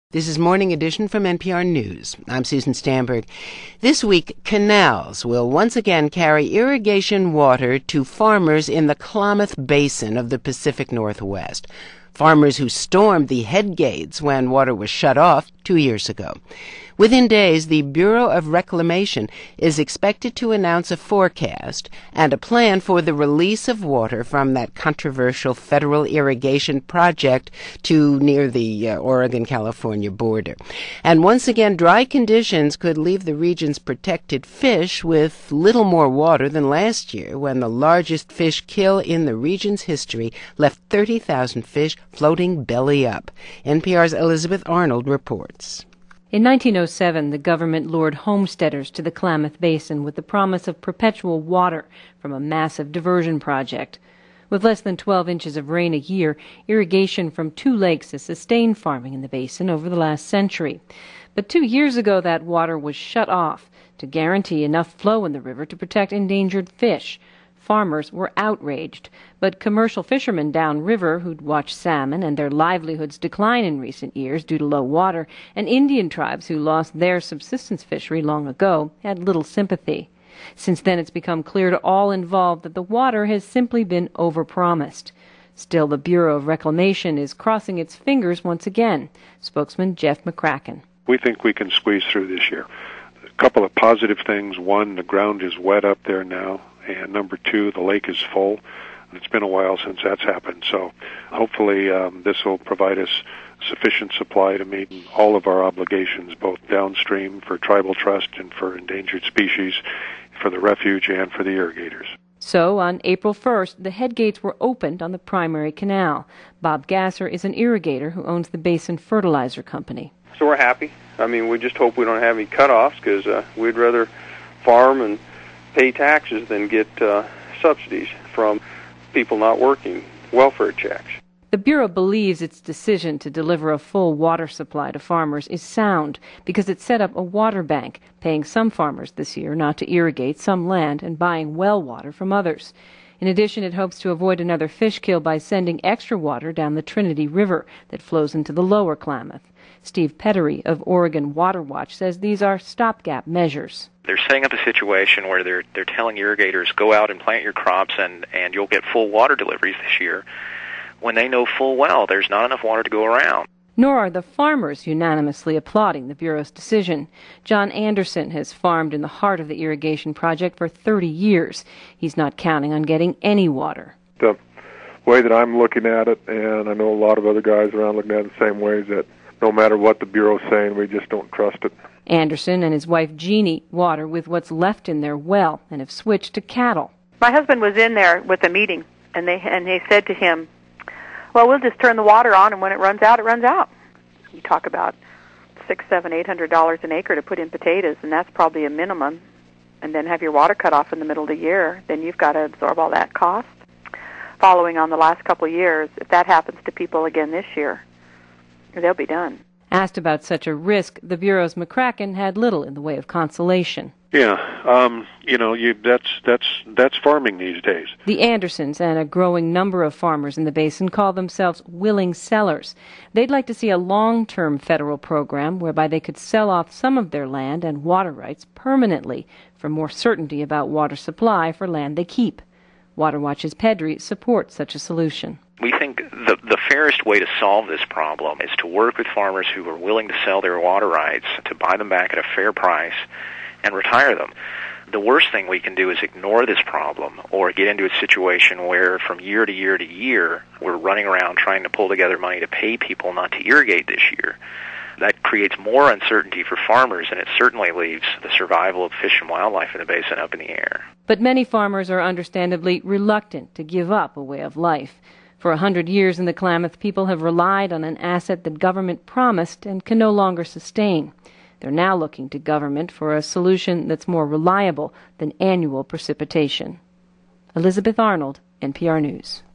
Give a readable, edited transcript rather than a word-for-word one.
This is Morning Edition from NPR News. I'm Susan Stamberg. This week, canals will once again carry irrigation water to farmers in the Klamath Basin of the Pacific Northwest. Farmers who stormed the head gates when water was shut off 2 years ago. Within days, the Bureau of Reclamation is expected to announce a forecast and a plan for the release of water from that controversial federal irrigation project to near the Oregon-California border. And once again, dry conditions could leave the region's protected fish with little more water than last year, when the largest fish kill in the region's history left 30,000 fish floating belly up. NPR's Elizabeth Arnold reports. In 1907, the government lured homesteaders to the Klamath Basin with the promise of perpetual water from a massive diversion project. With less than 12 inches of rain a year, irrigation from 2 lakes has sustained farming in the basin over the last century. But 2 years ago, that water was shut off to guarantee enough flow in the river to protect endangered fish. Farmers were outraged, but commercial fishermen downriver who'd watched salmon and their livelihoods decline in recent years due to low water, and Indian tribes who lost their subsistence fishery long ago, had little sympathy. Since then, it's become clear to all involved that the water has simply been overpromised. Still, the Bureau of Reclamation is crossing its fingers once again. Spokesman Jeff McCracken. We think we can squeeze through this year. A couple of positive things. One, the ground is wet up there now. And number 2, the lake is full. It's been a while since that's happened. So hopefully this will provide us sufficient supply to meet all of our obligations, both downstream for tribal trust and for endangered species, for the refuge and for the irrigators. So on April 1st, the head gates were opened on the primary canal. Bob Gasser is an irrigator who owns the Basin Fertilizer Company. So we're happy. I mean, we just hope we don't have any cutoffs, because we'd rather farm and pay taxes than get subsidies from people not working, welfare checks. The Bureau believes its decision to deliver a full water supply to farmers is sound because it set up a water bank, paying some farmers this year not to irrigate some land and buying well water from others. In addition, it hopes to avoid another fish kill by sending extra water down the Trinity River that flows into the lower Klamath. Steve Pettery of Oregon Water Watch says these are stopgap measures. They're setting up a situation where they're telling irrigators, go out and plant your crops and you'll get full water deliveries this year, when they know full well there's not enough water to go around. Nor are the farmers unanimously applauding the Bureau's decision. John Anderson has farmed in the heart of the irrigation project for 30 years. He's not counting on getting any water. The way that I'm looking at it, and I know a lot of other guys around looking at it the same way, is that no matter what the Bureau's saying, we just don't trust it. Anderson and his wife Jeannie water with what's left in their well and have switched to cattle. My husband was in there with a meeting, and they said to him, well, we'll just turn the water on, and when it runs out, it runs out. You talk about $600, $700, $800 an acre to put in potatoes, and that's probably a minimum. And then have your water cut off in the middle of the year, then you've got to absorb all that cost. Following on the last couple of years, if that happens to people again this year, they'll be done. Asked about such a risk, the Bureau's McCracken had little in the way of consolation. Yeah, that's farming these days. The Andersons and a growing number of farmers in the basin call themselves willing sellers. They'd like to see a long-term federal program whereby they could sell off some of their land and water rights permanently for more certainty about water supply for land they keep. Water Watch's Pedri supports such a solution. We think the fairest way to solve this problem is to work with farmers who are willing to sell their water rights, to buy them back at a fair price, and retire them. The worst thing we can do is ignore this problem or get into a situation where from year to year to year we're running around trying to pull together money to pay people not to irrigate this year. That creates more uncertainty for farmers, and it certainly leaves the survival of fish and wildlife in the basin up in the air. But many farmers are understandably reluctant to give up a way of life. For 100 years in the Klamath, people have relied on an asset that government promised and can no longer sustain. They're now looking to government for a solution that's more reliable than annual precipitation. Elizabeth Arnold, NPR News.